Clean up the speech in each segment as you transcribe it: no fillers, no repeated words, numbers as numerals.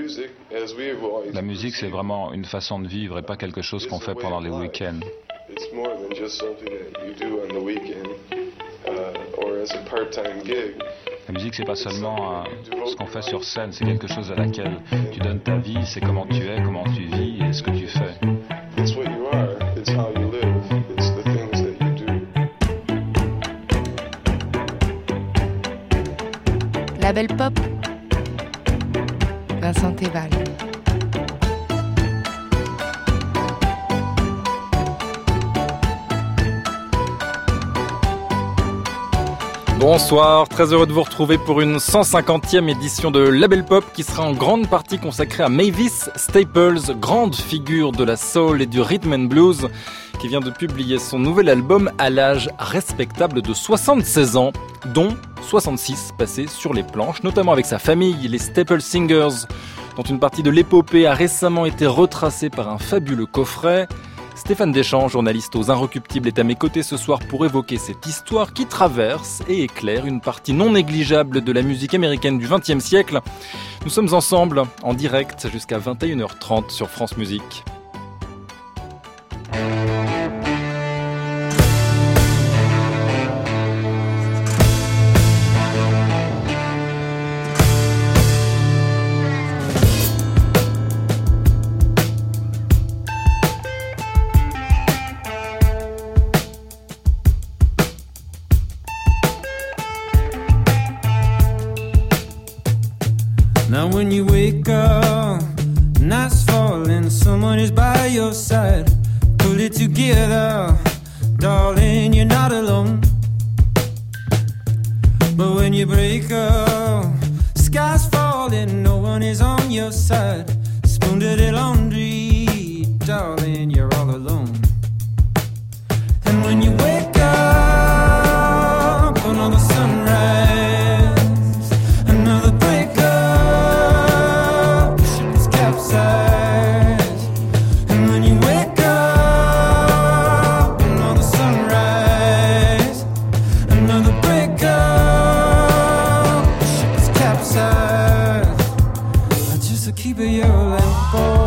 La musique, c'est vraiment une façon de vivre et pas quelque chose qu'on fait pendant les week-ends. La musique, c'est pas seulement ce qu'on fait sur scène, c'est quelque chose à laquelle tu donnes ta vie, c'est comment tu es, comment tu vis et ce que tu fais. Label Pop, Vincent Théval. Bonsoir, très heureux de vous retrouver pour une 150e édition de Label Pop qui sera en grande partie consacrée à Mavis Staples, grande figure de la soul et du rhythm and blues, qui vient de publier son nouvel album à l'âge respectable de 76 ans, dont 66 passés sur les planches, notamment avec sa famille, les Staple Singers, dont une partie de l'épopée a récemment été retracée par un fabuleux coffret. Stéphane Deschamps, journaliste aux Inrecuptibles, est à mes côtés ce soir pour évoquer cette histoire qui traverse et éclaire une partie non négligeable de la musique américaine du XXe siècle. Nous sommes ensemble, en direct, jusqu'à 21h30 sur France Musique. Now when you wake up, night's falling, someone is by your side. Pull it together, darling, you're not alone. But when you break up, sky's falling, no one is on your side. Spoon to the laundry, darling, you're all alone. And when you wake up, another sunrise, another breakup. And when you wake up, another sunrise, another breakup, the ship is capsized. Just to keep it your lamp.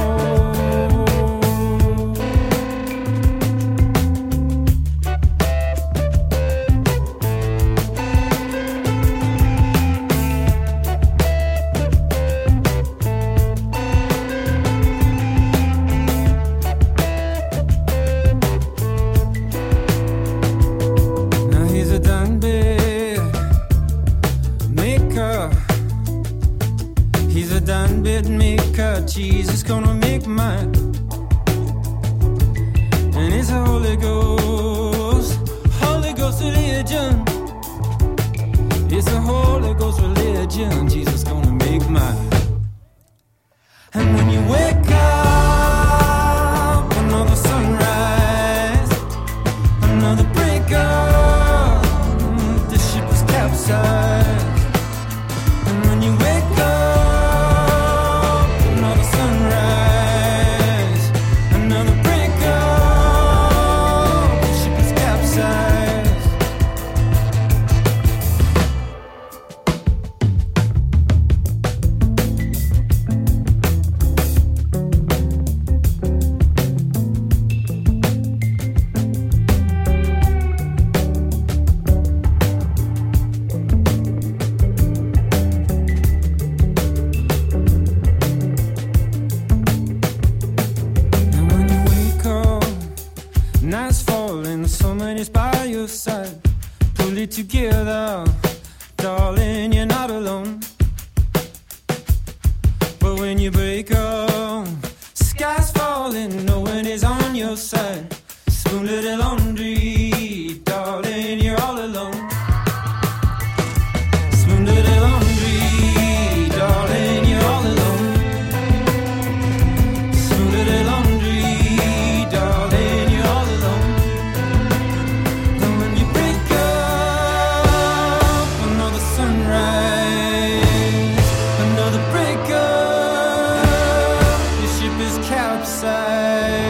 Jesus gonna make mine. And it's a Holy Ghost religion. It's a Holy Ghost religion. Jesus gonna make mine. And when you wake up, another sunrise, another breakup, the ship is capsized. And when you wake up, together, darling, you're not alone. But when you break up, sky's falling, no one is on your side. Spoon to the laundry, darling, you're all alone. Spoon to the laundry, darling, you're all alone. Spoon to the laundry, darling, you're all alone. And when you break up, another sunrise, another breakup, the ship is capsized.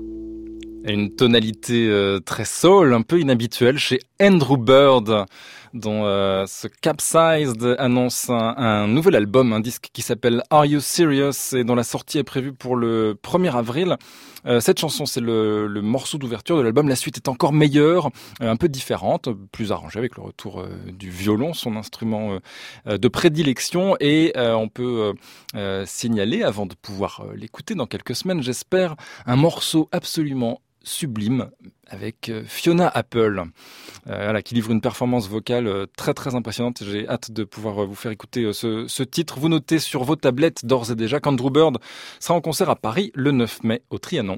Une tonalité très soul, un peu inhabituelle chez Andrew Bird, dont ce Capsized annonce un nouvel album, un disque qui s'appelle Are You Serious et dont la sortie est prévue pour le 1er avril. Cette chanson, c'est le morceau d'ouverture de l'album. La suite est encore meilleure, un peu différente, plus arrangée avec le retour du violon, son instrument de prédilection. Et on peut signaler, avant de pouvoir l'écouter dans quelques semaines, j'espère, un morceau absolument sublime avec Fiona Apple, qui livre une performance vocale très très impressionnante. J'ai hâte de pouvoir vous faire écouter ce titre. Vous notez sur vos tablettes d'ores et déjà qu'Andrew Bird sera en concert à Paris le 9 mai au Trianon.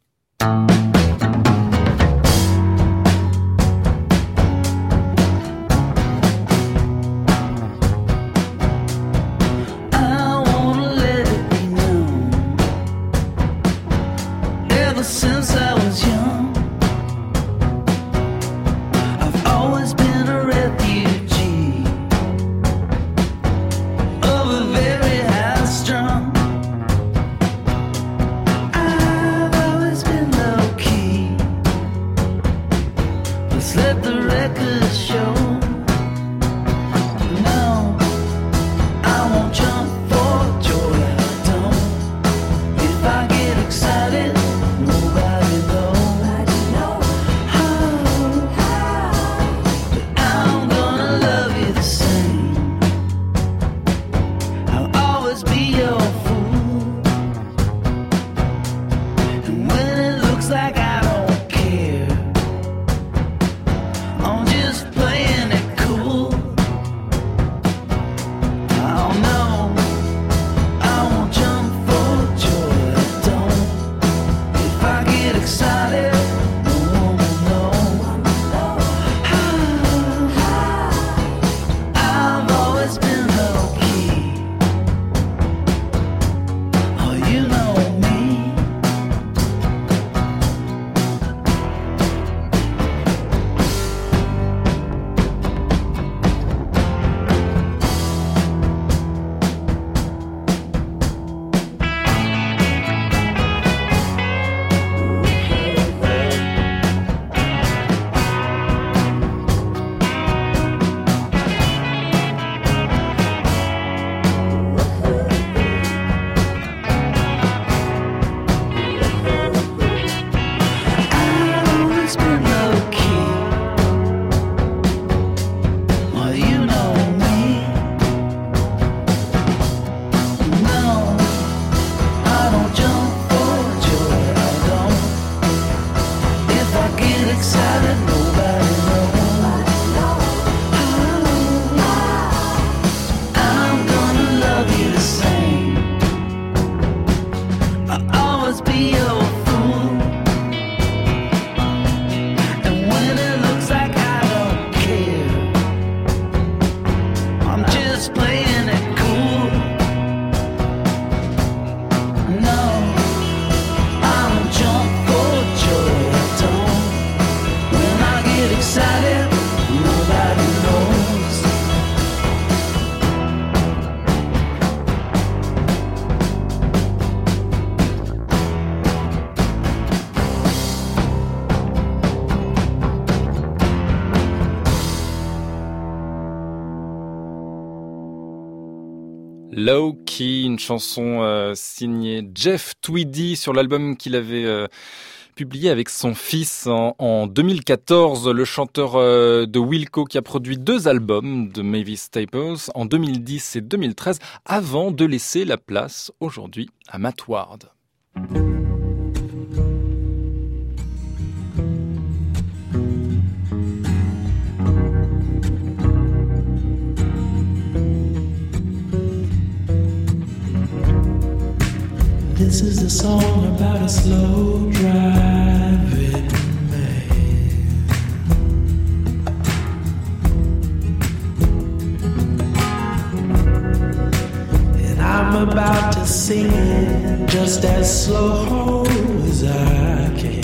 Low Key, une chanson signée Jeff Tweedy sur l'album qu'il avait publié avec son fils en 2014. Le chanteur de Wilco qui a produit 2 albums de Mavis Staples en 2010 et 2013 avant de laisser la place aujourd'hui à Matt Ward. This is a song about a slow driving man. And I'm about to sing it just as slow as I can.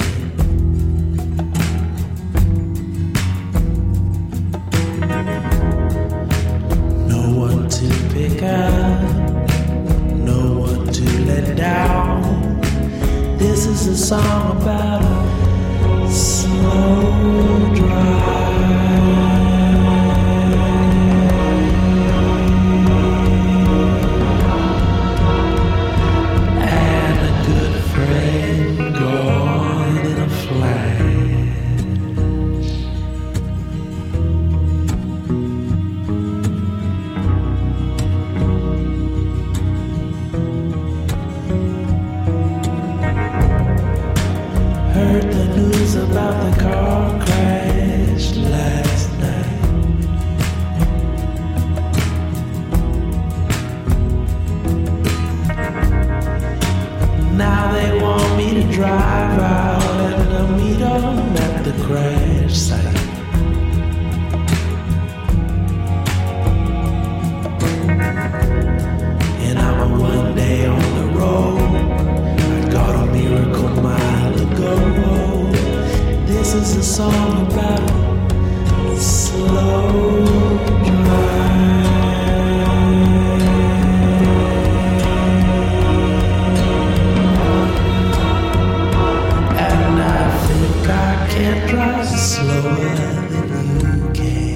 No one to pick up, no one to let down. This is a song about a slow drive. day on the road. I got a miracle mile ago. This is a song about a slow drive. And I think I can't drive slower than you can.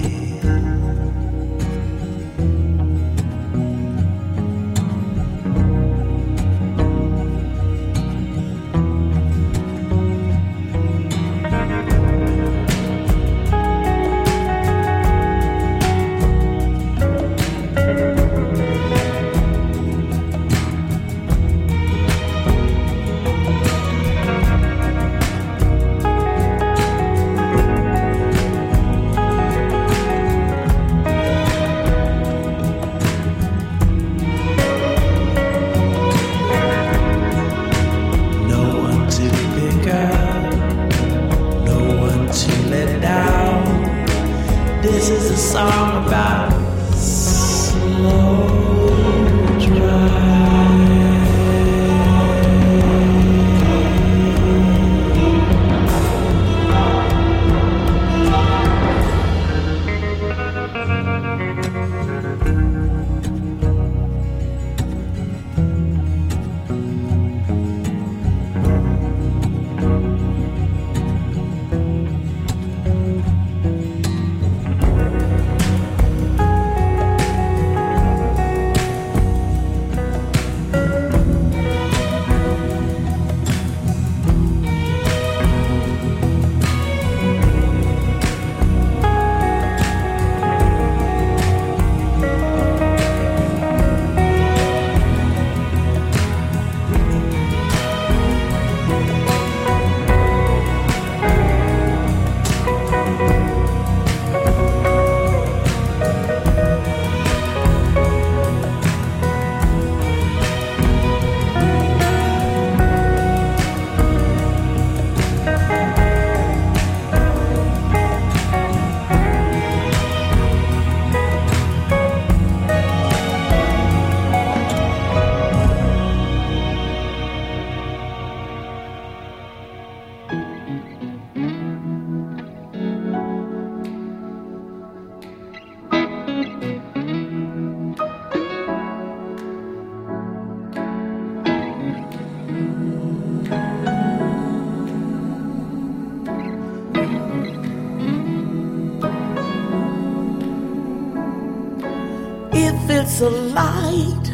It's a light,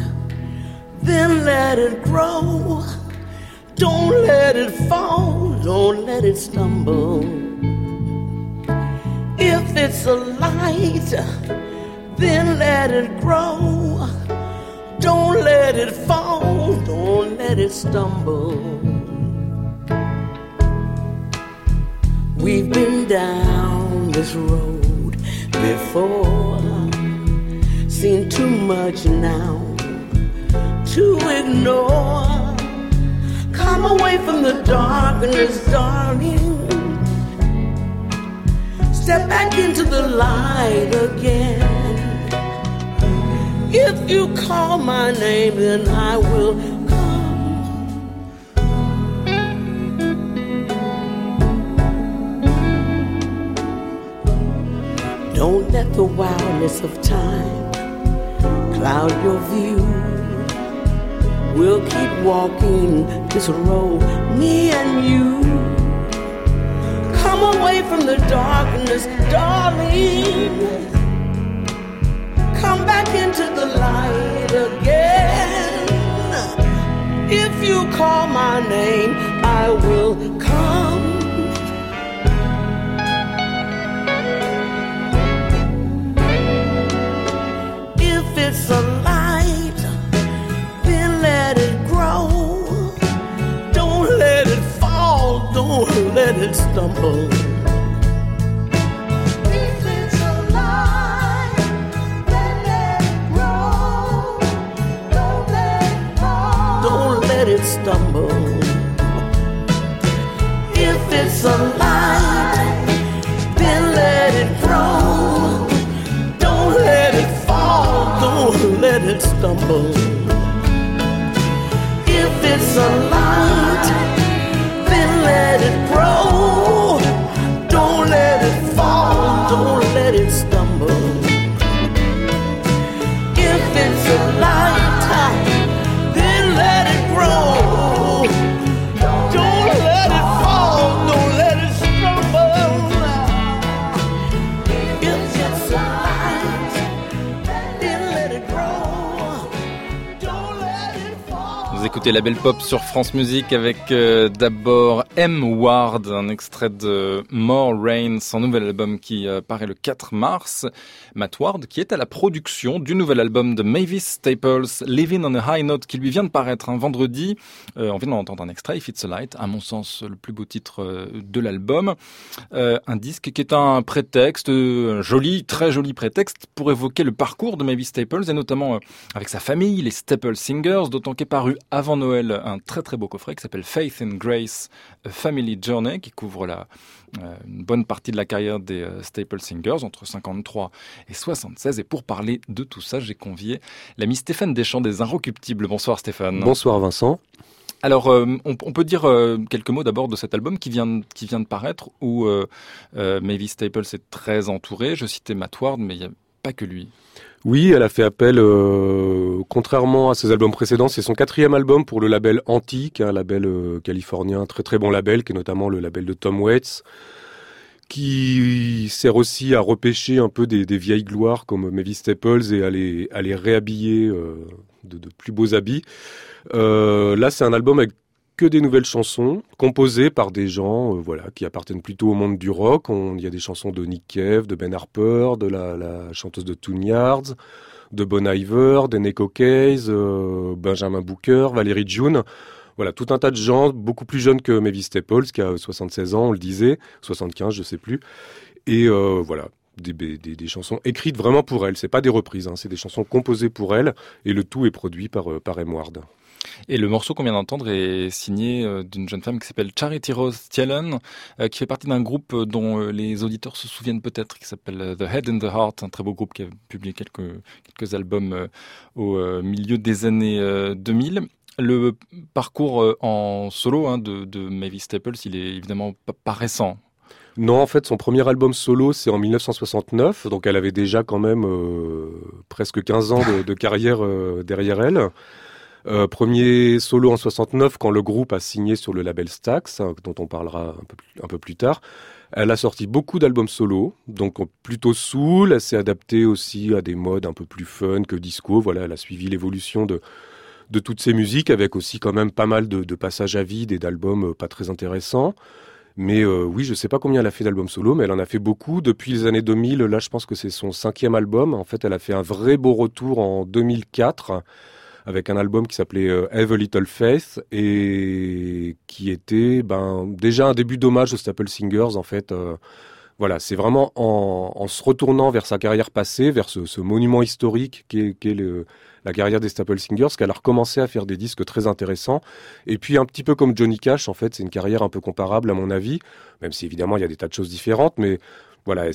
then let it grow. Don't let it fall, don't let it stumble. If it's a light, then let it grow. Don't let it fall, don't let it stumble. We've been down this road before, seen too much now to ignore. Come away from the darkness, darling. Step back into the light again. If you call my name, then I will come. Don't let the wildness of time cloud your view. We'll keep walking this road, me and you. Come away from the darkness, darling. Come back into the light again. If you call my name, I will come. If it's a light, then let it grow. Don't let it fall, don't let it stumble. Stumble. If it's a light, then let it grow. Don't let it fall, don't let it stumble. it's a light, then let it grow. Don't let it fall, don't let it stumble. If it's a light, then let it grow. Don't let it fall. Vous écoutez la Belle Pop sur France Musique avec d'abord M. Ward, un extrait de More Rain, son nouvel album qui paraît le 4 mars. Matt Ward qui est à la production du nouvel album de Mavis Staples, Living on a High Note, qui lui vient de paraître un vendredi. On vient d'entendre un extrait, If It's a Light, à mon sens le plus beau titre de l'album. Un disque qui est un prétexte, joli, très joli prétexte pour évoquer le parcours de Mavis Staples et notamment avec sa famille, les Staple Singers, d'autant qu'est paru avant Noël un très très beau coffret qui s'appelle Faith and Grace, A Family Journey, qui couvre une bonne partie de la carrière des Staple Singers entre 53 et 76. Et pour parler de tout ça, j'ai convié l'ami Stéphane Deschamps des Inrecuptibles. Bonsoir Stéphane. Bonsoir Vincent. Alors, on peut dire quelques mots d'abord de cet album qui vient de paraître, où Mavis Staples est très entourée. Je citais Matt Ward, mais il n'y a pas que lui. Oui, elle a fait appel, contrairement à ses albums précédents, c'est son 4e album pour le label Antique, un label californien, très très bon label, qui est notamment le label de Tom Waits, qui sert aussi à repêcher un peu des vieilles gloires comme Mavis Staples et à les réhabiller de plus beaux habits. Là, c'est un album avec que des nouvelles chansons composées par des gens qui appartiennent plutôt au monde du rock. Il y a des chansons de Nick Cave, de Ben Harper, de la chanteuse de Toon Yards, de Bon Iver, d'Eneko Case, Benjamin Booker, Valérie June. Voilà, tout un tas de gens, beaucoup plus jeunes que Mavis Staples, qui a 76 ans, on le disait, 75, je sais plus. Et voilà, des chansons écrites vraiment pour elle. C'est pas des reprises, c'est des chansons composées pour elle, et le tout est produit par M. Ward. Et le morceau qu'on vient d'entendre est signé d'une jeune femme qui s'appelle Charity Rose Thielen, qui fait partie d'un groupe dont les auditeurs se souviennent peut-être, qui s'appelle The Head and the Heart, un très beau groupe qui a publié quelques albums au milieu des années 2000. Le parcours en solo de Mavis Staples, il est évidemment pas récent. Non, en fait, son premier album solo, c'est en 1969, donc elle avait déjà quand même presque 15 ans de carrière derrière elle. Premier solo en 69 quand le groupe a signé sur le label Stax, dont on parlera un peu plus tard. Elle a sorti beaucoup d'albums solo, donc plutôt soul. Elle s'est adaptée aussi à des modes un peu plus fun que disco. Voilà, elle a suivi l'évolution de toutes ces musiques, avec aussi quand même pas mal de passages à vide et d'albums pas très intéressants. Mais oui, je sais pas combien elle a fait d'albums solo, mais elle en a fait beaucoup depuis les années 2000. Là, je pense que c'est son 5e album. En fait, elle a fait un vrai beau retour en 2004. Avec un album qui s'appelait Have a Little Faith et qui était déjà un début d'hommage aux Staple Singers en fait. Voilà, c'est vraiment en se retournant vers sa carrière passée, vers ce monument historique qu'est la carrière des Staple Singers, qu'elle a recommencé à faire des disques très intéressants. Et puis un petit peu comme Johnny Cash, en fait, c'est une carrière un peu comparable à mon avis, même si évidemment il y a des tas de choses différentes, mais voilà,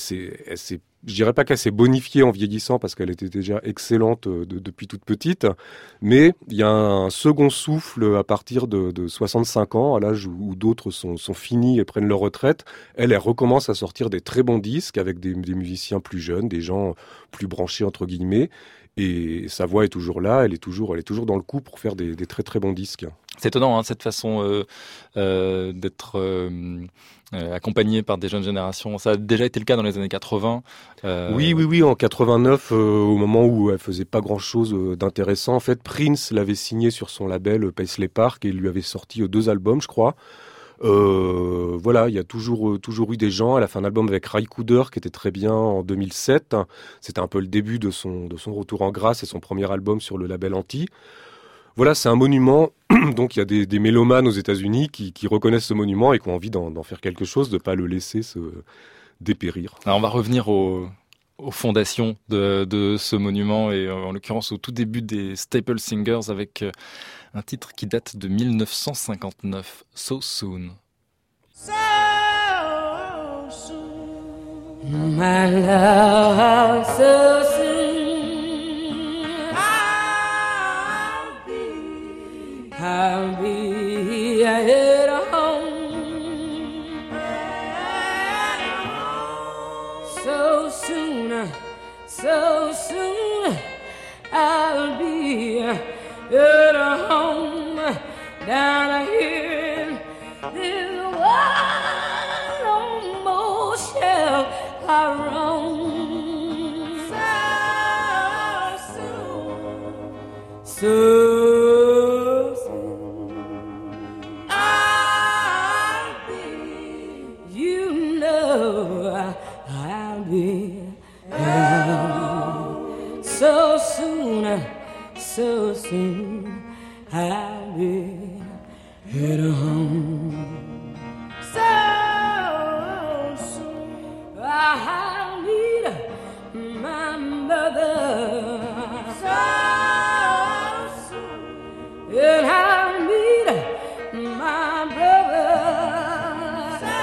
je dirais pas qu'elle s'est bonifiée en vieillissant parce qu'elle était déjà excellente depuis toute petite, mais il y a un second souffle à partir de 65 ans, à l'âge où d'autres sont finis et prennent leur retraite. Elle recommence à sortir des très bons disques avec des musiciens plus jeunes, des gens plus branchés entre guillemets, et sa voix est toujours là, elle est toujours dans le coup pour faire des très très bons disques. C'est étonnant cette façon d'être accompagné par des jeunes générations. Ça a déjà été le cas dans les années 80. Oui, en 89, au moment où elle faisait pas grand-chose d'intéressant. En fait, Prince l'avait signé sur son label Paisley Park et il lui avait sorti 2 albums, je crois. Voilà, il y a toujours eu des gens. Elle a fait un album avec Ry Cooder qui était très bien en 2007. C'était un peu le début de son retour en grâce et son premier album sur le label Anti. Voilà, c'est un monument. Donc il y a des mélomanes aux États-Unis qui reconnaissent ce monument et qui ont envie d'en faire quelque chose, de pas le laisser se dépérir. Alors on va revenir aux fondations de ce monument et en l'occurrence au tout début des Staple Singers avec un titre qui date de 1959, So Soon. So soon, my love, so soon. I'll be at home so soon, I'll so soon I'll be, you know I'll be home. So soon I'll be at home. So soon I'll meet my mother. So soon, and I'll meet my brother. So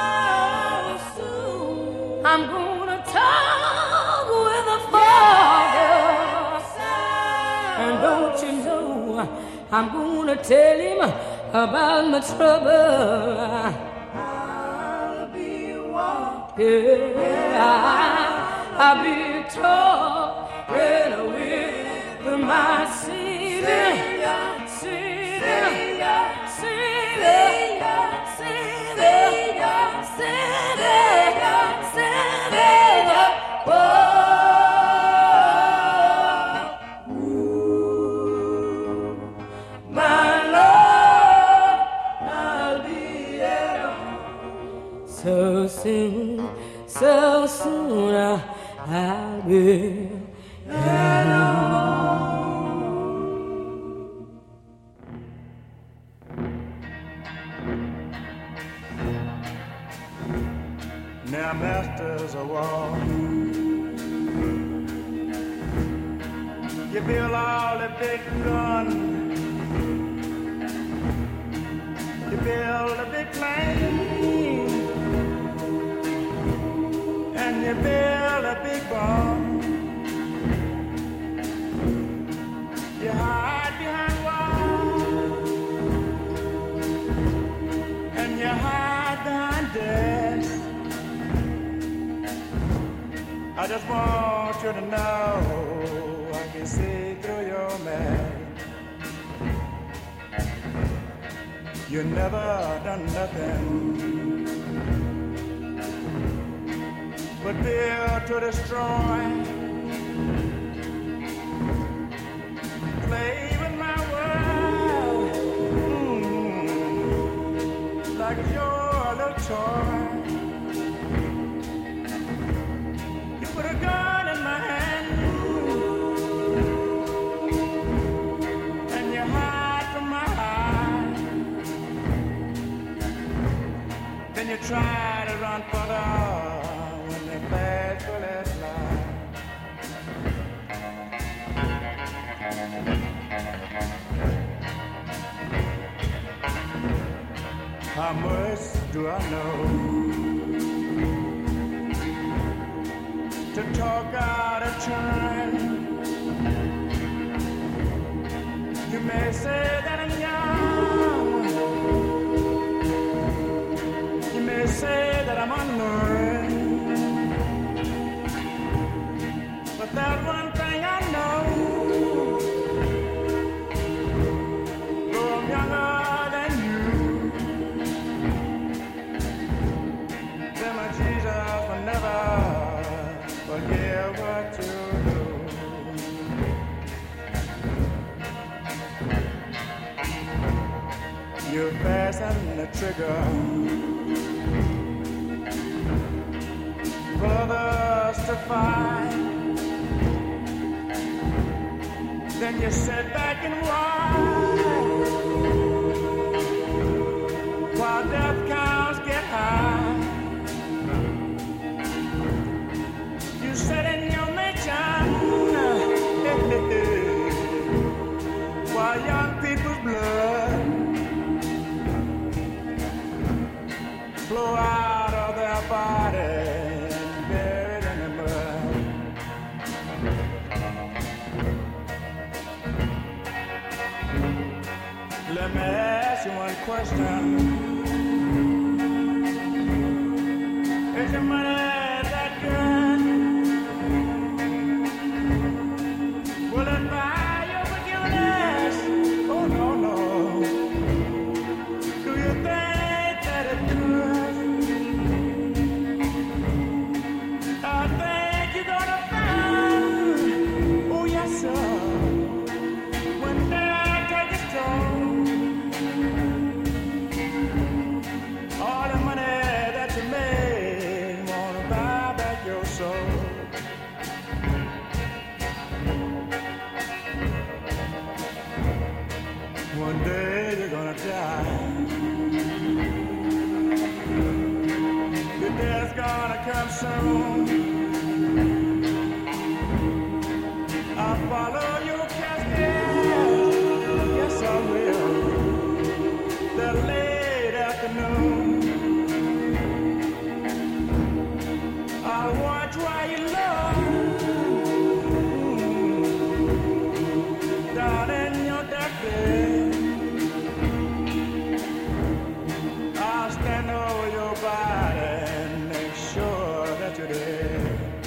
soon, I'm gonna talk with the father. And don't you know, I'm gonna tell him about my trouble. I'll be walking, I'll be talking with my Savior, Savior, Savior, Savior, Savior, Savior. My Lord, I'll be at home. So soon I'll be at home. Now masters of war, you build all the big guns, you build a big plane, and you build a big bomb. You hide behind walls, and you hide behind desks. I just want you to know I can see through your mask. You never done nothing but build to destroy. Play with my world, like it's your little toy. You put a gun in my hand and you hide from my eyes. Then you try to run further when the bad bullets fly. How much do I know to talk out of turn? You may say that I'm young, you may say that I'm unlearned, but that one thing I know, though I'm younger than you, then my Jesus will never forget what you do. You fasten the trigger for others to fight. Then you sit back and watch while death counts get high. You sit in your mansion while young people's blood flow out of their bodies, buried in the mud. Let me ask you one question. Is your money that good? Will it buy your forgiveness? Oh, no, no. Do you think that it could? I think you're gonna find, oh yes sir, follow your cascade. Yes, I will. The late afternoon. I'll watch while you love. Darling, you're that bad. I'll stand over your body and make sure that you're there.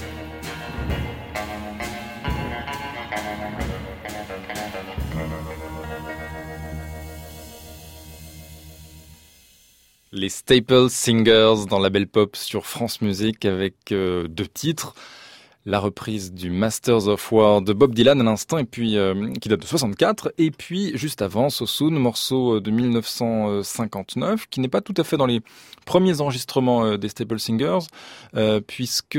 Les Staple Singers dans la Belle Pop sur France Musique avec deux titres. La reprise du Masters of War de Bob Dylan à l'instant, et puis qui date de 64, et puis juste avant Sossoon, morceau de 1959, qui n'est pas tout à fait dans les premiers enregistrements des Staple Singers, puisque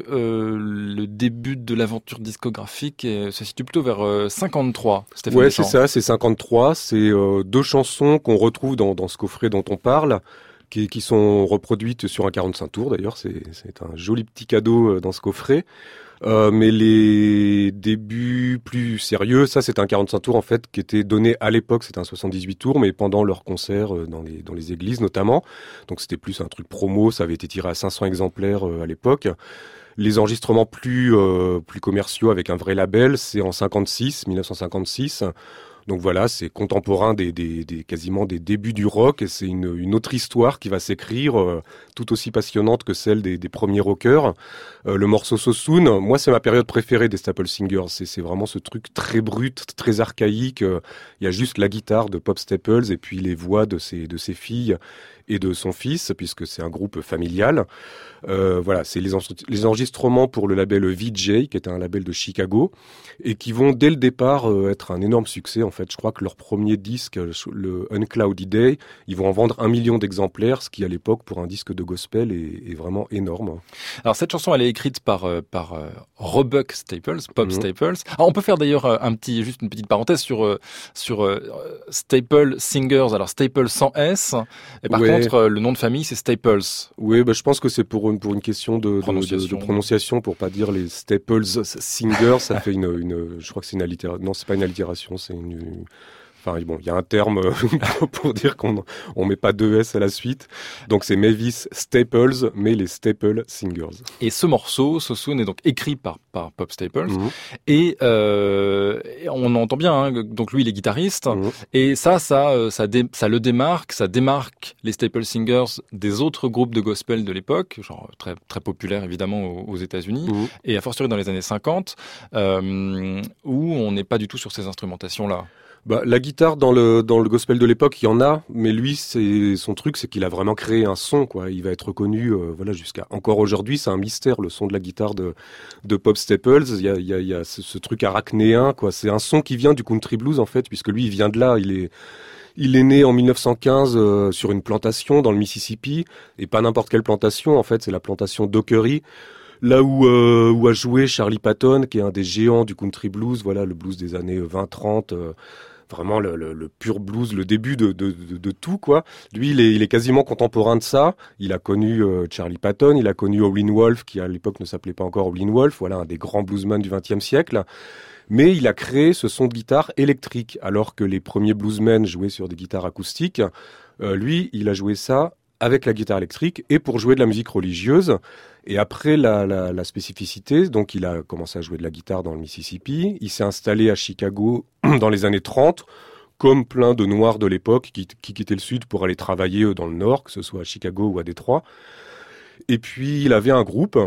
le début de l'aventure discographique se situe plutôt vers 53. Stéphane Ouais, Deschamps. c'est ça, c'est 53. C'est deux chansons qu'on retrouve dans ce coffret dont on parle, qui sont reproduites sur un 45 tours d'ailleurs. C'est un joli petit cadeau dans ce coffret. Mais les débuts plus sérieux, ça c'est un 45 tours en fait qui était donné à l'époque, c'était un 78 tours, mais pendant leurs concerts dans les églises notamment. Donc c'était plus un truc promo, ça avait été tiré à 500 exemplaires à l'époque. Les enregistrements plus commerciaux avec un vrai label, c'est en 1956. Donc voilà, c'est contemporain quasiment des débuts du rock, et c'est une autre histoire qui va s'écrire, tout aussi passionnante que celle des premiers rockers. Le morceau Sossoon, moi c'est ma période préférée des Staple Singers, c'est vraiment ce truc très brut, très archaïque. Il y a juste la guitare de Pop Staples et puis les voix de ses filles et de son fils, puisque c'est un groupe familial. Voilà, c'est les enregistrements pour le label VJ, qui est un label de Chicago, et qui vont dès le départ être un énorme succès. En fait, je crois que leur premier disque, le Uncloudy Day, ils vont en vendre 1 million d'exemplaires, ce qui à l'époque pour un disque de gospel est vraiment énorme. Alors cette chanson, elle est écrite par Roebuck Staples, Pop Staples. Alors, on peut faire d'ailleurs juste une petite parenthèse sur Staple Singers. Alors Staples sans S, et par contre le nom de famille c'est Staples. Oui, je pense que c'est pour une question de prononciation, pour pas dire les Staples Singers. Ça fait je crois que c'est une allitération. Non, c'est pas une allitération, c'est une. Enfin bon, il y a un terme pour dire qu'on met pas deux S à la suite. Donc c'est Mavis Staples, mais les Staple Singers. Et ce morceau, Sossoon, est donc écrit par Pop Staples. Et on entend bien, hein, donc lui il est guitariste. Et ça le démarque, ça démarque les Staple Singers des autres groupes de gospel de l'époque, genre très, très populaires évidemment aux États-Unis. Et a fortiori dans les années 50, où on n'est pas du tout sur ces instrumentations-là. La guitare dans le gospel de l'époque, il y en a, mais lui, son truc, c'est qu'il a vraiment créé un son, quoi. Il va être reconnu, jusqu'à encore aujourd'hui, c'est un mystère, le son de la guitare de Pop Staples. Il y a ce truc arachnéen, quoi. C'est un son qui vient du country blues, en fait, puisque lui, il vient de là. Il est né en 1915 sur une plantation dans le Mississippi, et pas n'importe quelle plantation, en fait, c'est la plantation d'Ockery. Là où a joué Charlie Patton, qui est un des géants du country blues, voilà, le blues des années 20-30, vraiment le pur blues, le début de tout, quoi. Lui, il est quasiment contemporain de ça. Il a connu Charlie Patton, il a connu Howlin' Wolf, qui à l'époque ne s'appelait pas encore Howlin' Wolf, voilà, un des grands bluesmen du XXe siècle. Mais il a créé ce son de guitare électrique, alors que les premiers bluesmen jouaient sur des guitares acoustiques. Lui, il a joué ça avec la guitare électrique et pour jouer de la musique religieuse. Et après la spécificité, donc il a commencé à jouer de la guitare dans le Mississippi. Il s'est installé à Chicago dans les années 30, comme plein de Noirs de l'époque qui quittaient le Sud pour aller travailler dans le Nord, que ce soit à Chicago ou à Détroit. Et puis il avait un groupe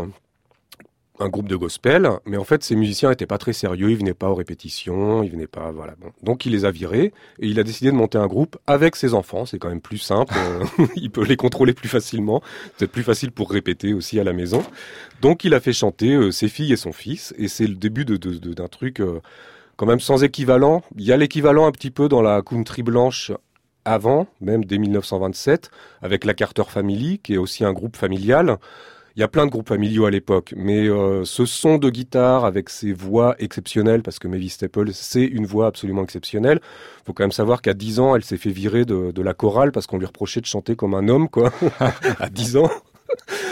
de gospel, mais en fait, ces musiciens étaient pas très sérieux, ils venaient pas aux répétitions, ils venaient pas, voilà. Bon. Donc, il les a virés, et il a décidé de monter un groupe avec ses enfants, c'est quand même plus simple, il peut les contrôler plus facilement, c'est plus facile pour répéter aussi à la maison. Donc, il a fait chanter ses filles et son fils, et c'est le début d'un truc quand même sans équivalent. Il y a l'équivalent un petit peu dans la country blanche avant, même dès 1927, avec la Carter Family, qui est aussi un groupe familial. Il y a plein de groupes familiaux à l'époque, mais ce son de guitare avec ses voix exceptionnelles, parce que Mavis Staples, c'est une voix absolument exceptionnelle. Faut quand même savoir qu'à 10 ans, elle s'est fait virer de la chorale parce qu'on lui reprochait de chanter comme un homme, quoi, à 10 ans.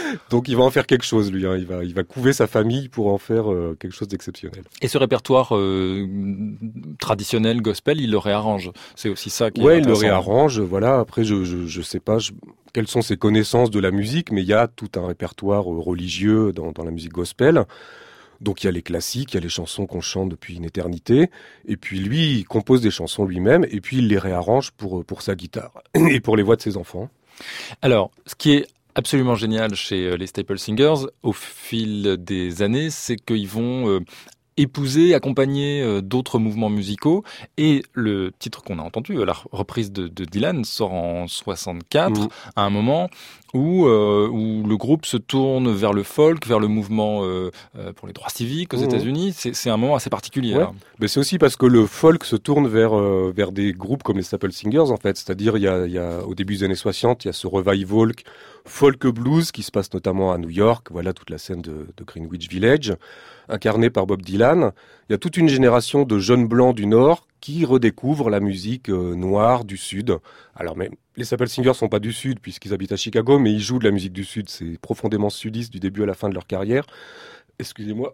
Donc il va en faire quelque chose, lui. Hein. Il va couver sa famille pour en faire quelque chose d'exceptionnel. Et ce répertoire traditionnel gospel, il le réarrange. C'est aussi ça qui est Ouais, il le intéressant. réarrange. Voilà. Après, je sais pas quelles sont ses connaissances de la musique, mais il y a tout un répertoire religieux dans la musique gospel. Donc il y a les classiques, il y a les chansons qu'on chante depuis une éternité, et puis lui, il compose des chansons lui-même, et puis il les réarrange pour sa guitare et pour les voix de ses enfants. Alors, ce qui est absolument génial chez les Staple Singers, au fil des années, c'est qu'ils vont épouser, accompagner d'autres mouvements musicaux. Et le titre qu'on a entendu, la reprise de Dylan, sort en 64, à un moment où le groupe se tourne vers le folk, vers le mouvement pour les droits civiques aux États-Unis. C'est un moment assez particulier. Ouais. Là. Mais c'est aussi parce que le folk se tourne vers des groupes comme les Staple Singers, en fait. C'est-à-dire, il y a au début des années 60, il y a ce revival folk blues qui se passe notamment à New York. Voilà toute la scène de Greenwich Village, incarnée par Bob Dylan. Il y a toute une génération de jeunes blancs du Nord qui redécouvrent la musique noire du Sud. Alors, mais les Staple Singers sont pas du Sud puisqu'ils habitent à Chicago, mais ils jouent de la musique du Sud. C'est profondément sudiste du début à la fin de leur carrière. Excusez-moi.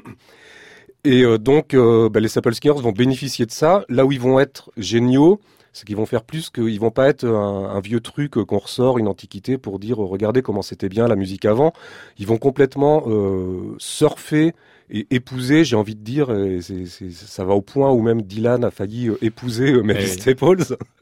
Et donc, les Staple Singers vont bénéficier de ça. Là où ils vont être géniaux, c'est qu'ils vont faire plus qu'ils vont pas être un vieux truc qu'on ressort, une antiquité pour dire regardez comment c'était bien la musique avant. Ils vont complètement surfer et épouser, j'ai envie de dire, et ça va au point où même Dylan a failli épouser Mavis Staples,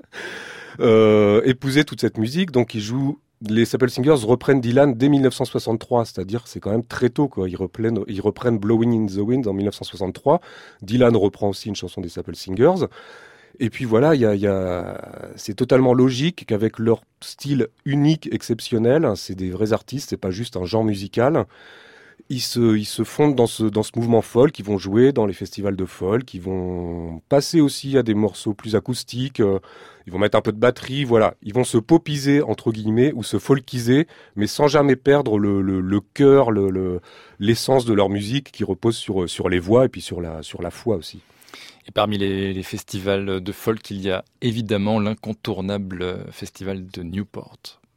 épouser toute cette musique. Donc les Staple Singers reprennent Dylan dès 1963, c'est-à-dire c'est quand même très tôt, quoi. Ils reprennent Blowing in the Wind en 1963. Dylan reprend aussi une chanson des Staple Singers. Et puis voilà, c'est totalement logique qu'avec leur style unique, exceptionnel, c'est des vrais artistes, c'est pas juste un genre musical. Ils se fondent dans ce mouvement folk, ils vont jouer dans les festivals de folk, ils vont passer aussi à des morceaux plus acoustiques, ils vont mettre un peu de batterie, voilà. Ils vont se popiser, entre guillemets, ou se folkiser, mais sans jamais perdre le cœur, l'essence de leur musique qui repose sur les voix et puis sur la foi aussi. Et parmi les festivals de folk, il y a évidemment l'incontournable festival de Newport.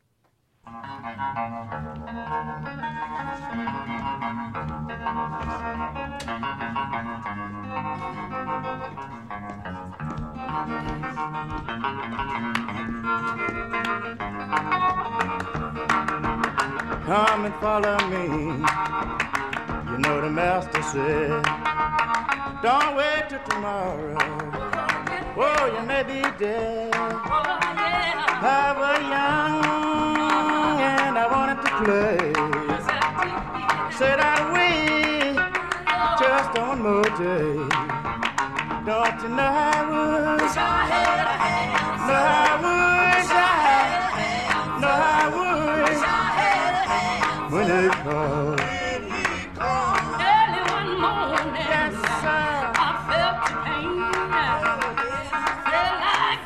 Come and follow me. You know the master said, don't wait till tomorrow. Oh, you may be dead. I was young and I wanted to play. Said I'd wait just one more day. Don't you know I wish I had a hand? No, I wish I had. No, I wish I had a hand. When it calls. Early one morning, Yes, sir. I felt the pain. Felt like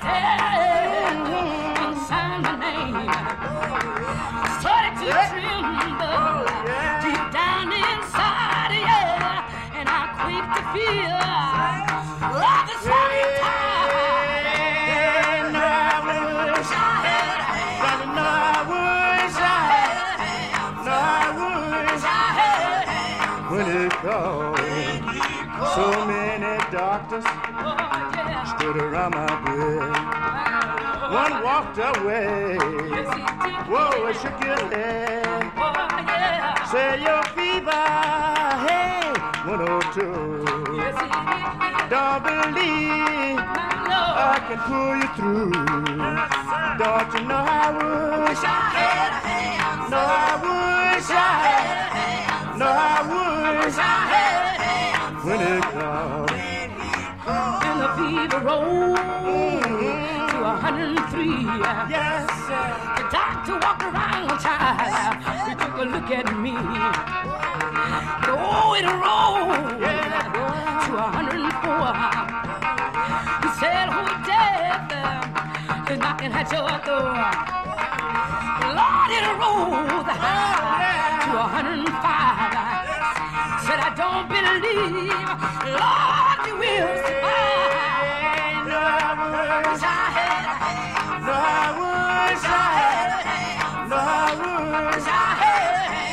death. Unsigned my name. Started to tremble deep down inside, yeah. And I quaked to feel love is running tight. No, I wish I had a hand. No, I wish I had. No, I wish I had. When it called, so many doctors stood around my bed. One walked away. Whoa, I shook your head. Say your fever, hey, 102. Don't believe I can pull you through. Don't you know I wish I had a hand? No, I wish I had. No, I wish I had. When it comes. And the fever rose to 103. Yes, sir. The doctor walked around, child. He took a look at me. Oh, it rose to 104. He said, "Oh, death is knocking at your door." Lord, it rose to 105. Said, "I don't believe, Lord, you will survive." No, I wish I had a hand. No, I wish I had a hand. No, I wish I had a hand.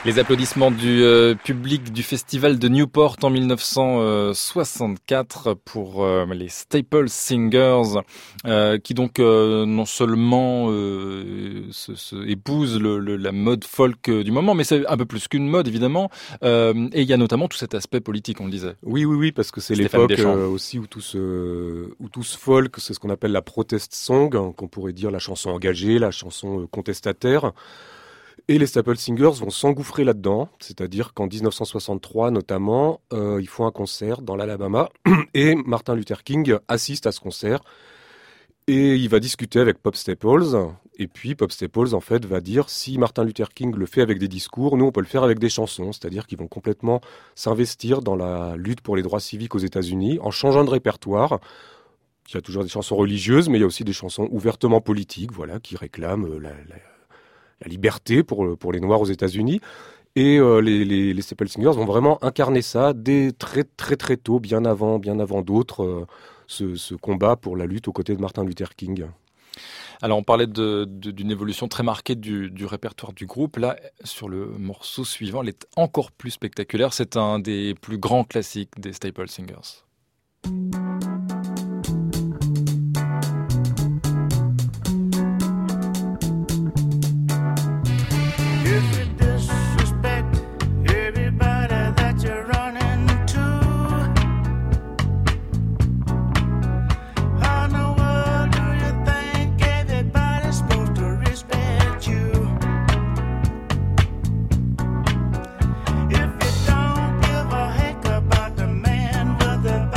Les applaudissements du public du festival de Newport en 1964 pour les Staple Singers, qui donc non seulement épousent la mode folk du moment, mais c'est un peu plus qu'une mode évidemment. Et il y a notamment tout cet aspect politique, on le disait. Oui, parce que c'est l'époque aussi où tout ce folk, c'est ce qu'on appelle la protest song, hein, qu'on pourrait dire la chanson engagée, la chanson contestataire. Et les Staple Singers vont s'engouffrer là-dedans, c'est-à-dire qu'en 1963 notamment, ils font un concert dans l'Alabama et Martin Luther King assiste à ce concert et il va discuter avec Pop Staples. Et puis Pop Staples en fait va dire si Martin Luther King le fait avec des discours, nous on peut le faire avec des chansons, c'est-à-dire qu'ils vont complètement s'investir dans la lutte pour les droits civiques aux États-Unis en changeant de répertoire. Il y a toujours des chansons religieuses, mais il y a aussi des chansons ouvertement politiques, voilà, qui réclament la liberté pour les Noirs aux États-Unis. Et les Staple Singers vont vraiment incarner ça dès très très très tôt, bien avant d'autres, ce combat pour la lutte aux côtés de Martin Luther King. Alors on parlait d'une évolution très marquée du répertoire du groupe. Là, sur le morceau suivant, elle est encore plus spectaculaire. C'est un des plus grands classiques des Staple Singers. If you don't give a heck about the man with the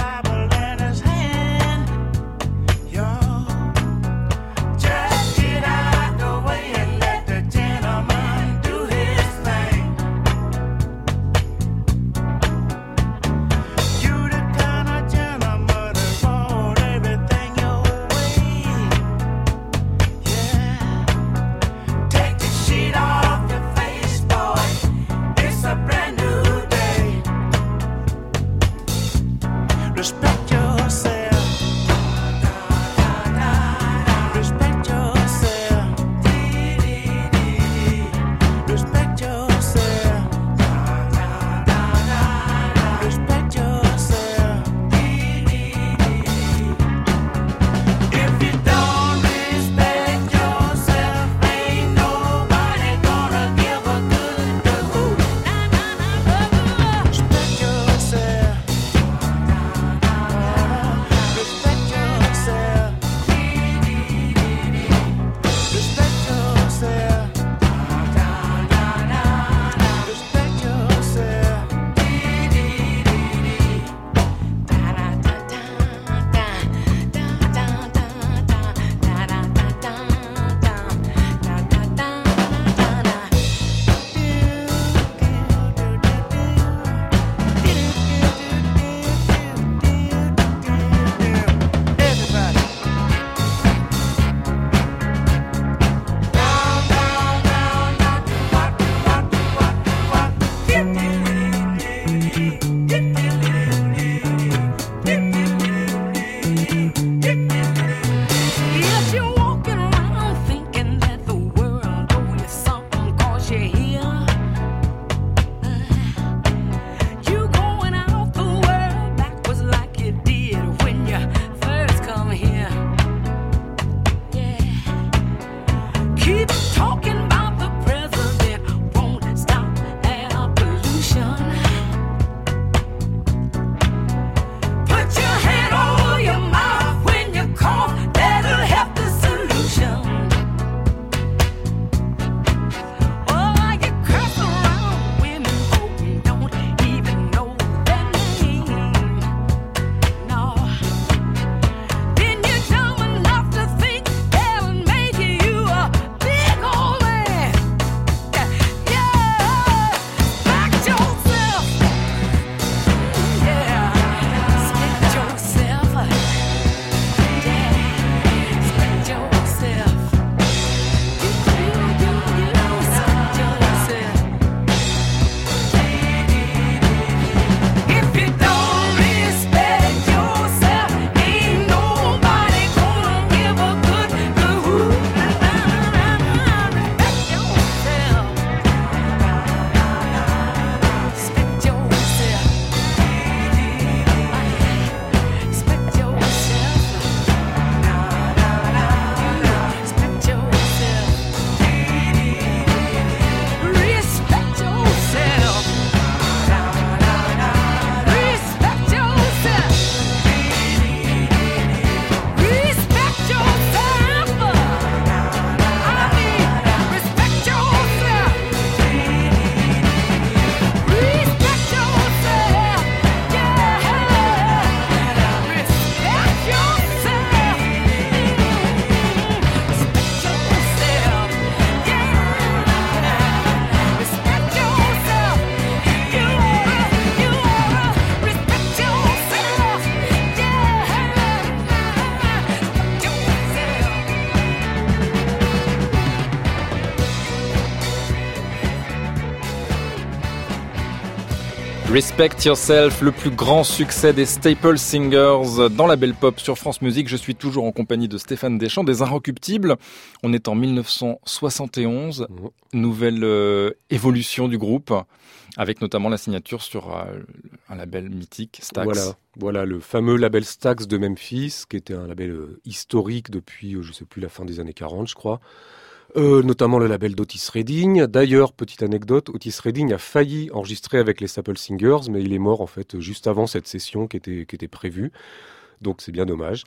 Respect Yourself, le plus grand succès des Staple Singers dans la Belle Pop sur France Musique. Je suis toujours en compagnie de Stéphane Deschamps, des Inrecuptibles. On est en 1971, nouvelle évolution du groupe, avec notamment la signature sur un label mythique, Stax. Voilà le fameux label Stax de Memphis, qui était un label historique depuis, je sais plus, la fin des années 40, je crois. Notamment le label d'Otis Redding. D'ailleurs, petite anecdote, Otis Redding a failli enregistrer avec les Staple Singers, mais il est mort en fait juste avant cette session qui était prévue. Donc c'est bien dommage.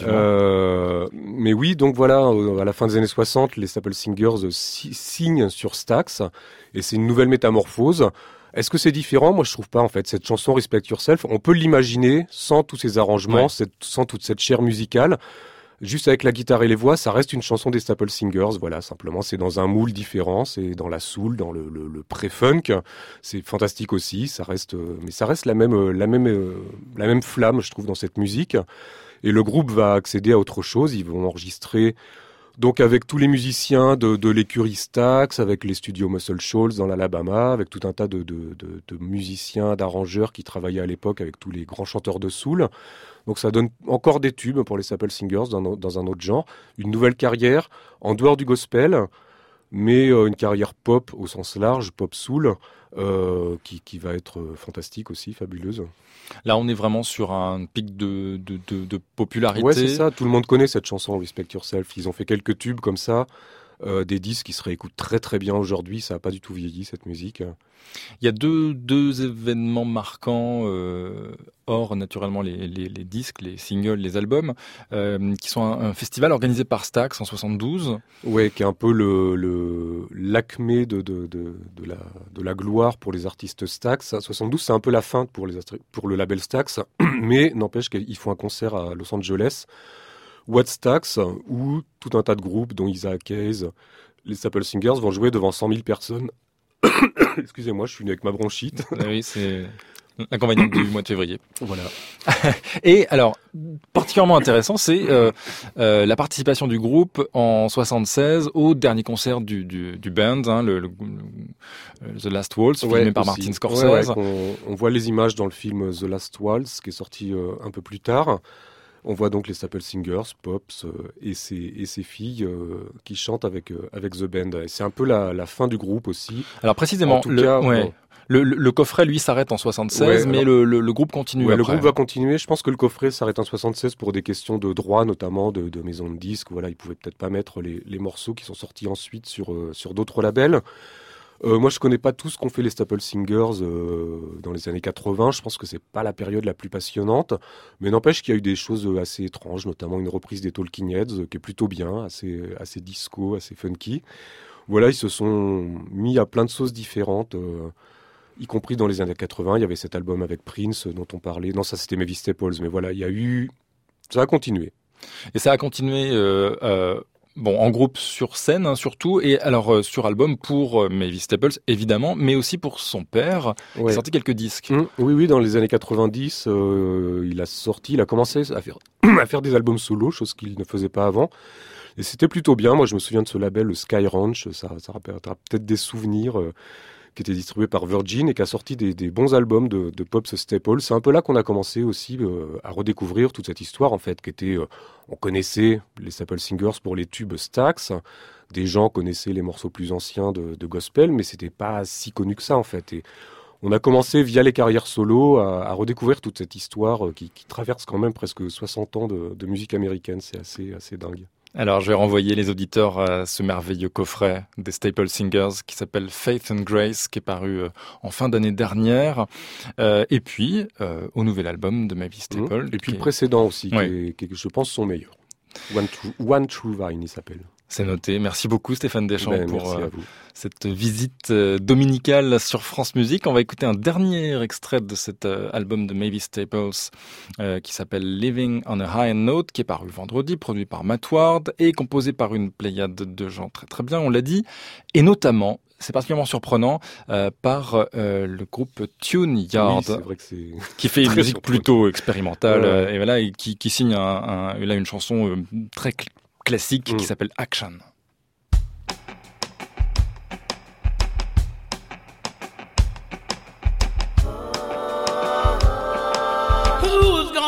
Mais oui, donc voilà, à la fin des années 60, les Staple Singers signent sur Stax, et c'est une nouvelle métamorphose. Est-ce que c'est différent ? Moi, je trouve pas, en fait. Cette chanson Respect Yourself, on peut l'imaginer sans tous ces arrangements, sans toute cette chair musicale. Juste avec la guitare et les voix, ça reste une chanson des Staple Singers. Voilà, simplement, c'est dans un moule différent, c'est dans la soul, dans le pré-funk. C'est fantastique aussi. Ça reste, mais ça reste la même flamme, je trouve, dans cette musique. Et le groupe va accéder à autre chose. Ils vont enregistrer donc avec tous les musiciens de l'écurie Stax, avec les studios Muscle Shoals dans l'Alabama, avec tout un tas de musiciens, d'arrangeurs qui travaillaient à l'époque avec tous les grands chanteurs de soul. Donc ça donne encore des tubes pour les Staple Singers dans un autre genre. Une nouvelle carrière en dehors du gospel, mais une carrière pop au sens large, pop soul, qui va être fantastique aussi, fabuleuse. Là, on est vraiment sur un pic de popularité. Ouais, c'est ça. Tout le monde connaît cette chanson, Respect Yourself. Ils ont fait quelques tubes comme ça, des disques qui se réécoutent très très bien aujourd'hui. Ça n'a pas du tout vieilli, cette musique. Il y a deux événements marquants, hors naturellement les disques, les singles, les albums, qui sont un festival organisé par Stax en 72. Ouais, qui est un peu l'acmé de la gloire pour les artistes Stax. 72, c'est un peu la fin pour le label Stax, mais n'empêche qu'ils font un concert à Los Angeles, What Stax, où tout un tas de groupes, dont Isaac Hayes, les Staple Singers, vont jouer devant 100 000 personnes. Excusez-moi, je suis venu avec ma bronchite. Oui, c'est l'inconvénient du mois de février. Voilà. Et alors, particulièrement intéressant, c'est la participation du groupe en 76 au dernier concert du band, hein, The Last Waltz, filmé par Martin Scorsese. On voit les images dans le film The Last Waltz, qui est sorti un peu plus tard. On voit donc les Staple Singers, Pops et ses filles qui chantent avec The Band. Et c'est un peu la fin du groupe aussi. Alors précisément, le coffret, lui, s'arrête en 76, mais le groupe continue après. Le groupe va continuer. Je pense que le coffret s'arrête en 76 pour des questions de droit, notamment de maisons de disques. Voilà, ils pouvaient peut-être pas mettre les morceaux qui sont sortis ensuite sur d'autres labels. Moi, je connais pas tout ce qu'ont fait les Staple Singers dans les années 80. Je pense que c'est pas la période la plus passionnante, mais n'empêche qu'il y a eu des choses assez étranges, notamment une reprise des Talking Heads qui est plutôt bien, assez disco, assez funky. Voilà, ils se sont mis à plein de sauces différentes, y compris dans les années 80. Il y avait cet album avec Prince dont on parlait. Non, ça c'était Mavis Staples, mais voilà, ça a continué. Et ça a continué. En groupe sur scène, hein, surtout, et alors sur album pour Mavis Staples, évidemment, mais aussi pour son père, qui a sorti quelques disques. Oui, dans les années 90, il a commencé à faire des albums solo, chose qu'il ne faisait pas avant. Et c'était plutôt bien. Moi, je me souviens de ce label, le Sky Ranch, ça rappellera peut-être des souvenirs, qui était distribué par Virgin et qui a sorti des bons albums de Pops Staples. C'est un peu là qu'on a commencé aussi à redécouvrir toute cette histoire, en fait, qui était... on connaissait les Staple Singers pour les tubes Stax. Des gens connaissaient les morceaux plus anciens de gospel, mais c'était pas si connu que ça, en fait. Et on a commencé, via les carrières solo, à redécouvrir toute cette histoire qui traverse quand même presque 60 ans de musique américaine. C'est assez dingue. Alors, je vais renvoyer les auditeurs à ce merveilleux coffret des Staple Singers qui s'appelle Faith and Grace, qui est paru en fin d'année dernière. Et puis, au nouvel album de Mavis Staples. Et puis le précédent aussi, qui je pense, sont meilleurs. One True Vine, il s'appelle. C'est noté. Merci beaucoup Stéphane Deschamps pour cette visite dominicale sur France Musique. On va écouter un dernier extrait de cet album de Mavis Staples qui s'appelle Living on a High Note, qui est paru vendredi, produit par Matt Ward et composé par une pléiade de gens très très bien, on l'a dit, et notamment, c'est particulièrement surprenant, par le groupe Tune Yard, c'est vrai que qui fait une musique plutôt expérimentale, et voilà, et qui signe une chanson très classique qui s'appelle Action.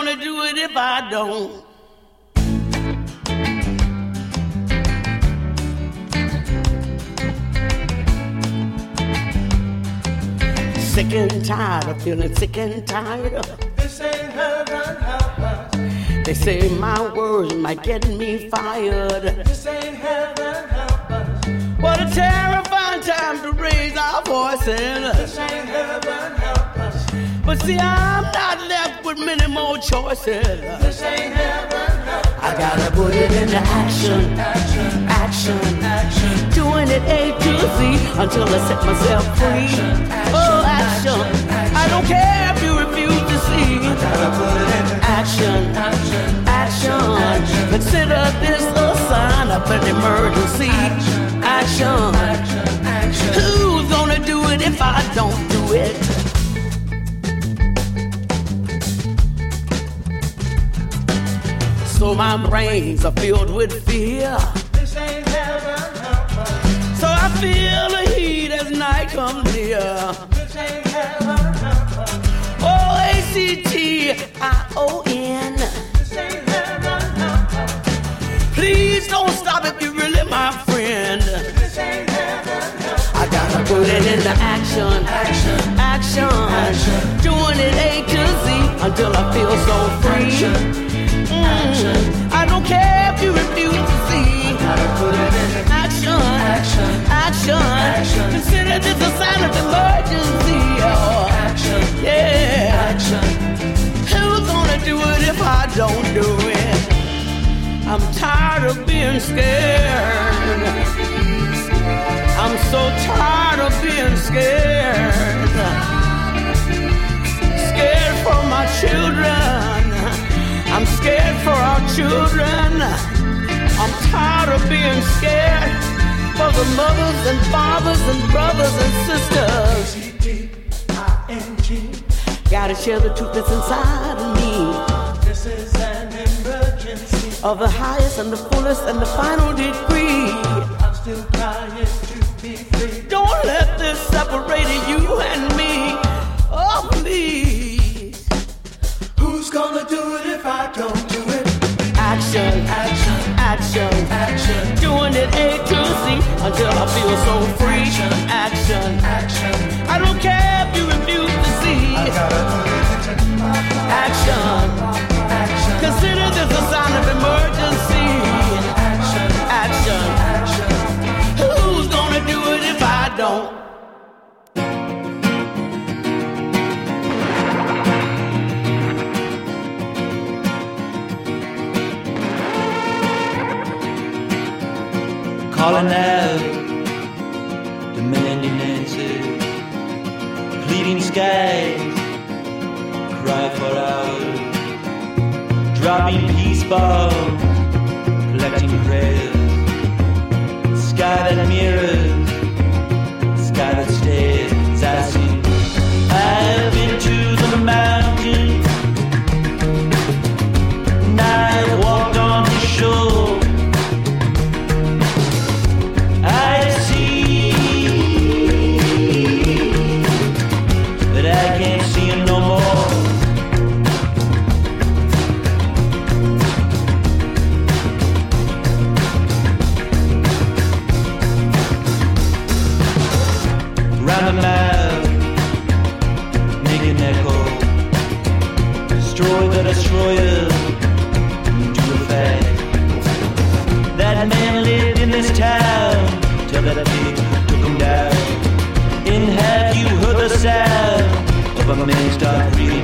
gonna do it if I don't? Sick and tired of feeling sick and tired of. This ain't heaven, help us. They say my words might get me fired. This ain't heaven, help us. What a terrifying time to raise our voices. This ain't heaven, help us. But see, I'm not left with many more choices. This ain't heaven, help us. I gotta put it into action, Action, action, action. doing it A to Z until I set myself free. Oh, action, I don't care if you refuse to see. Gotta put it into Action, action, consider this a sign of an emergency. Action, who's gonna do it if I don't do it? So my brains are filled with fear. This ain't heaven, help us. So I feel the heat as night comes near. This ain't heaven, help us. O-A-C-T-I-O-N. This ain't heaven, help us. Please don't stop if you're really my friend. This ain't heaven, help us. I gotta put it into action, action, doing it A to Z until I feel so free. I don't care if you refuse to see. Gotta put it into Action. Consider this a sign of emergency. Oh, yeah. Who's gonna do it if I don't do it? I'm tired of being scared. I'm so tired of being scared. Scared for my children. I'm scared for our children. I'm tired of being scared for the mothers and fathers and brothers and sisters. C-T-I-N-G. Gotta share the truth that's inside of me. This is an emergency. Of the highest and the fullest and the final degree. I'm still trying to be free. Don't let this separate you and me. Oh, please. Who's gonna do it if I don't do it? Action, doing it A to Z until I feel so free. Action, I don't care if you refuse to see. Action, consider this a sign of emergency. Action, who's gonna do it if I don't? Calling out, demanding answers, pleading skies, cry for hours, dropping peace bombs, collecting prayers, sky that mirrors, sky that stares, asking, I've been to the mountain, and I've walked on the shore. Destroyers do effect. That man lived in this town till that pig took him down. And have you heard the sound of a man start breathing?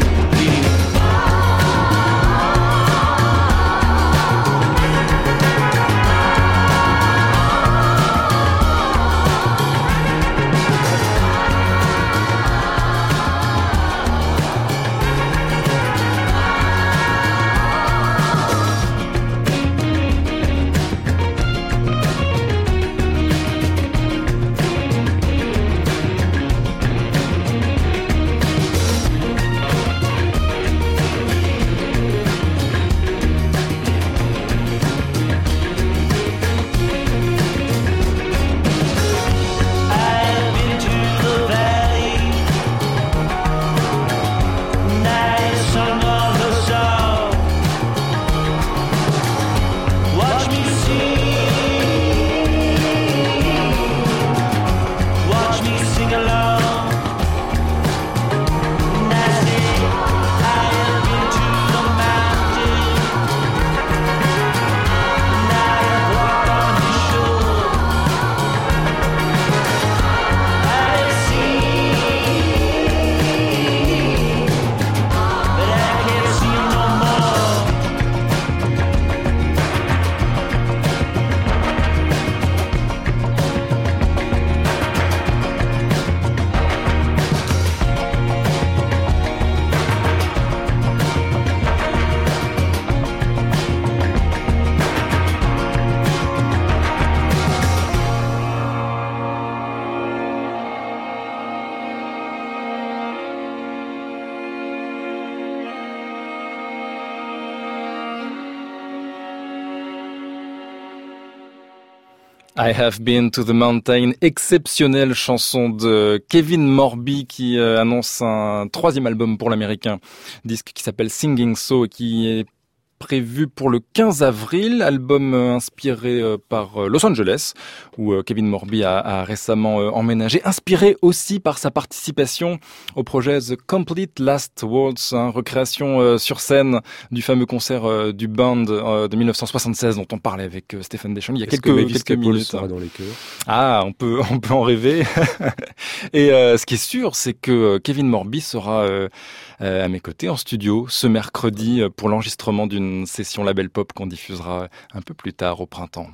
I Have Been to the Mountain, exceptionnelle chanson de Kevin Morby qui annonce un 3e album pour l'américain, disque qui s'appelle Singing So et qui est prévu pour le 15 avril, album inspiré par Los Angeles, où Kevin Morby a récemment emménagé, inspiré aussi par sa participation au projet The Complete Last Waltz, recréation sur scène du fameux concert du band de 1976 dont on parlait avec Stéphane Deschamps il y a quelques minutes. Sera dans les cœurs. Ah, on peut en rêver. Et ce qui est sûr, c'est que Kevin Morby sera à mes côtés en studio ce mercredi pour l'enregistrement d'une session Label Pop qu'on diffusera un peu plus tard au printemps.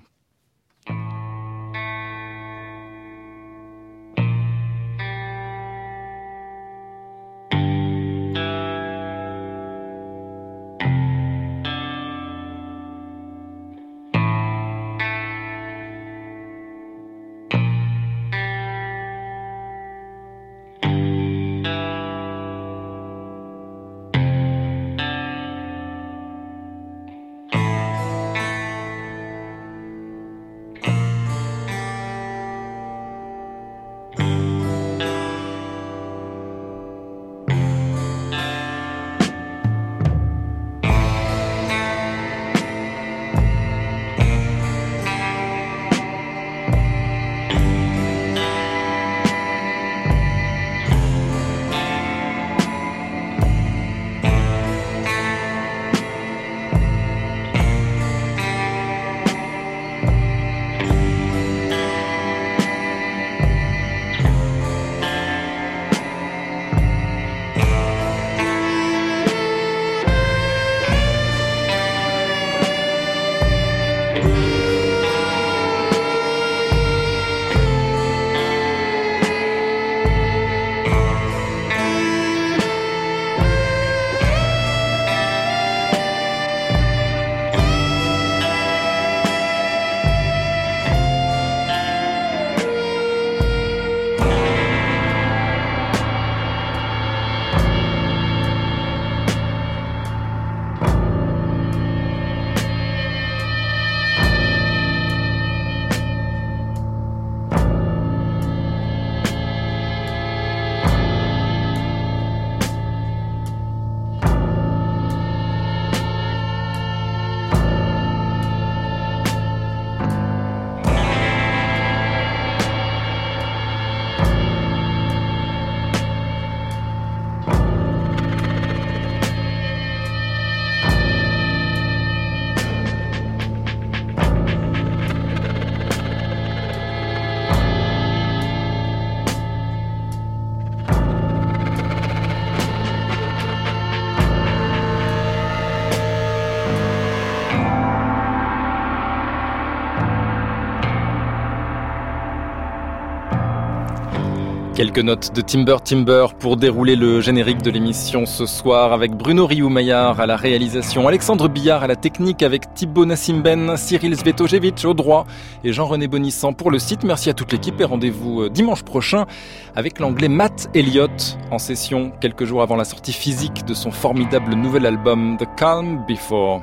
Quelques notes de Timber pour dérouler le générique de l'émission ce soir avec Bruno Riou-Maillard à la réalisation, Alexandre Billard à la technique avec Thibaut Nassimben, Cyril Svetojevic au droit et Jean-René Bonissant pour le site. Merci à toute l'équipe et rendez-vous dimanche prochain avec l'anglais Matt Elliott en session quelques jours avant la sortie physique de son formidable nouvel album The Calm Before.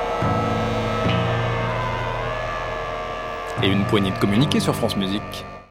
Et une poignée de communiqués sur France Musique.